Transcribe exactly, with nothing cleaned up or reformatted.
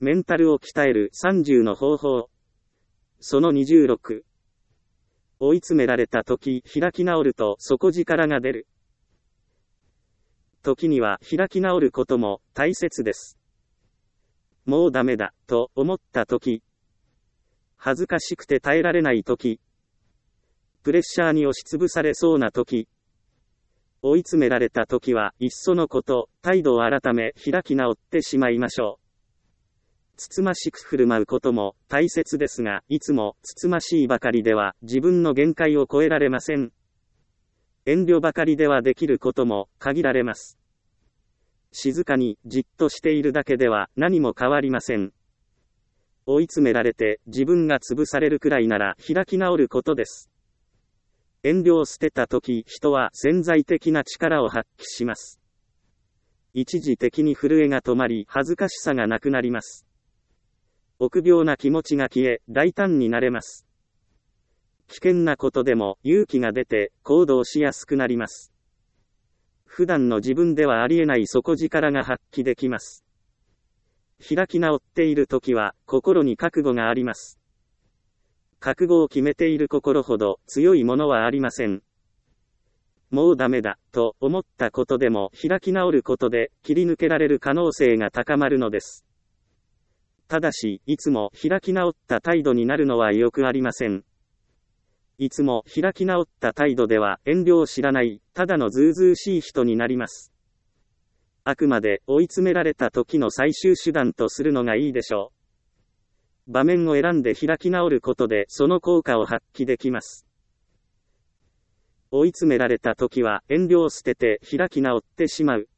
メンタルを鍛えるさんじゅうの方法。そのにじゅうろく。追い詰められた時、開き直ると底力が出る。時には開き直ることも大切です。もうダメだ、と思った時。恥ずかしくて耐えられない時。プレッシャーに押しつぶされそうな時。追い詰められた時はいっそのこと、態度を改め開き直ってしまいましょう。つつましく振る舞うことも大切ですが、いつもつつましいばかりでは自分の限界を超えられません。遠慮ばかりではできることも限られます。静かにじっとしているだけでは何も変わりません。追い詰められて自分が潰されるくらいなら開き直ることです。遠慮を捨てたとき、人は潜在的な力を発揮します。一時的に震えが止まり、恥ずかしさがなくなります。臆病な気持ちが消え、大胆になれます。危険なことでも勇気が出て行動しやすくなります。普段の自分ではありえない底力が発揮できます。開き直っているときは心に覚悟があります。覚悟を決めている心ほど強いものはありません。もうダメだ、と思ったことでも開き直ることで切り抜けられる可能性が高まるのです。ただし、いつも開き直った態度になるのはよくありません。いつも開き直った態度では遠慮を知らない、ただのずうずうしい人になります。あくまで追い詰められた時の最終手段とするのがいいでしょう。場面を選んで開き直ることでその効果を発揮できます。追い詰められた時は遠慮を捨てて開き直ってしまう。